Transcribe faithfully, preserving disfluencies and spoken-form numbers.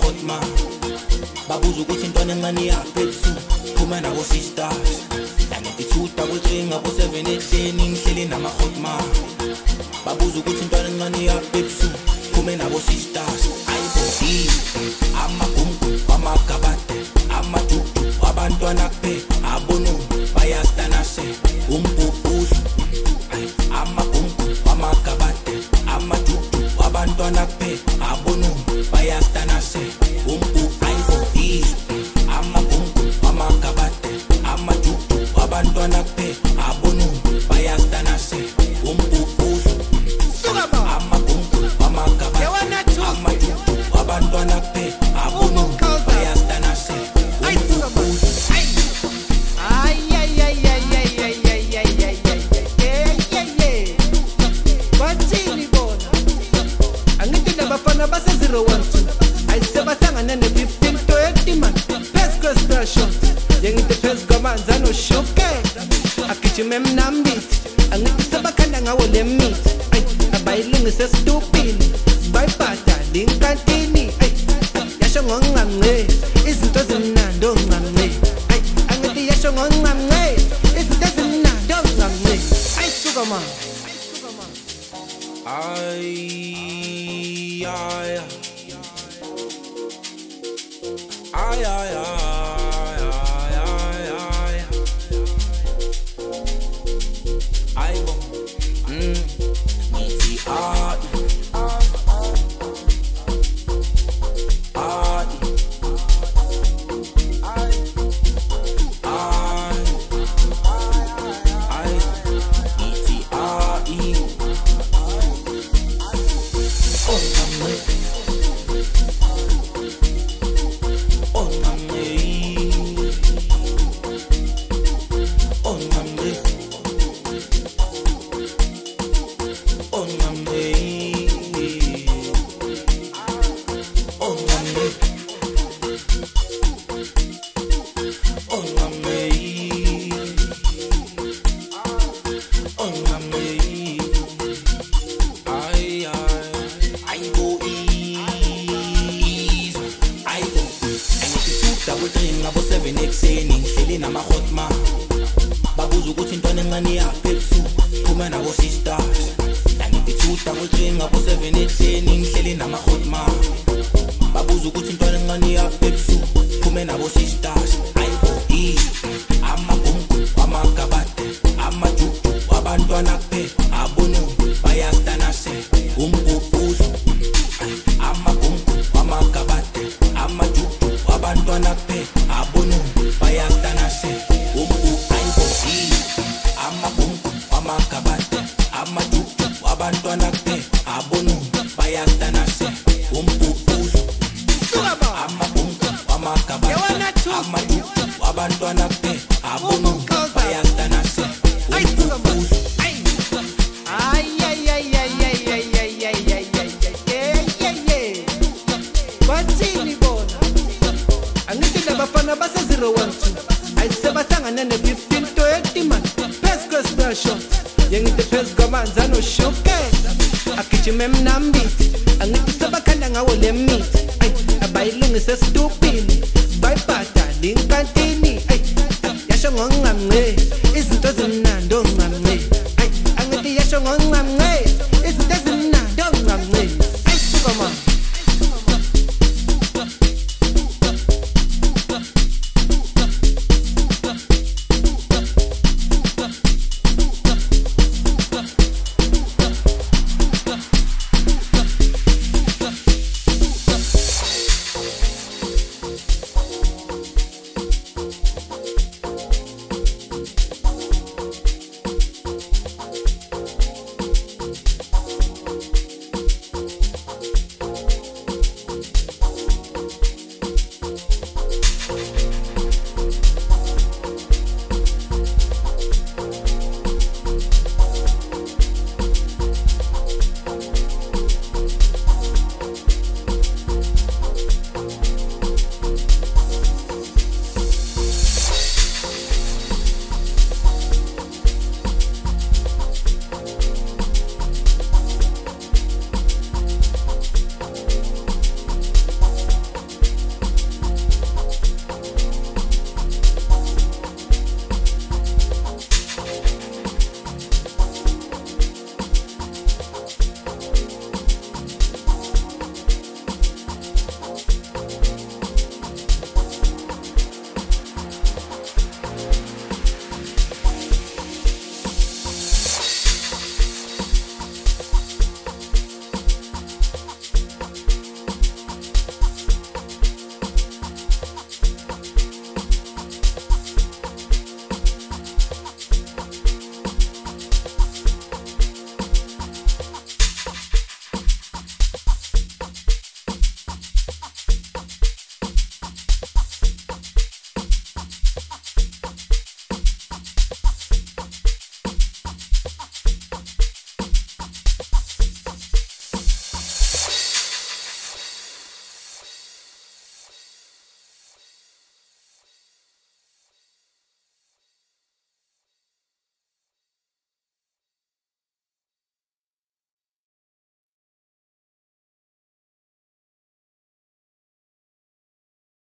nama-hotma babuza ukuthi intwana encane yaphethu phuma nabo sisters yangethi two double three ngabo seven ekuseni ngihleli nama-hotma babuza ukuthi intwana encane yaphethu phume nabo sisters ayibodi amagumgu amagabade amadudu abantwana kuphela abonu bayastanase umbubhuzu amagumgu amagabade amadudu abantwana kuphela abonu bayastanase umbubhuzu amagumgu amagabade amadudu abantwana kuphela abonu bayastanase umbubhuzu amagumgu amagabade amadudu abantwana kuphela abonu bayastanase umbubhuzu. Basa zero one two I say batanga nene fifteen to eighty man Pes cross pressure Yengi te pes gomanza no shoke Akichi mem nambit Angiti sabakanda nga wole meat Abailungi se stupid By pata dinkantini Yasho ngongamwe Izinto zinando ngamwe Angiti yasho ngongamwe Izinto zinando ngamwe Ay sugama Ay Ay, ay, ay, ay, ay, ay, ay, bo, mm, iti ay, ay, ay, ay, iti ay. Ngabo seven ekuseni ngihleli nama-hotma babuza ukuthi intwana encane yaphethu phuma nabo sisters yangithi two double three ngabo seven ekuseni ngihleli nama-hotma babuza ukuthi intwana encane yaphethu phume nabo sisters ayibo amagumgu amagabade amadudu abantwana kuphela abonu bayastanase umbubhuzu amagumgu amagabade amadudu abantwana kuphela abonu bayastanase umbubhuzu amagumgu amagabade amadudu abantwana kuphela abonu bayastanase umbubhuzu amagumgu amagabade amadudu abantwana kuphela abonu bayastanase umbubhuzu. Bafana basa zero one two I say batanga nene fifteen to eighty man Pes cross pressure Yengi te pes gomanza no shoke Akichi mem nambit Angiti sabakanda nga wole meat Abailungi se stupid By pata dinkanti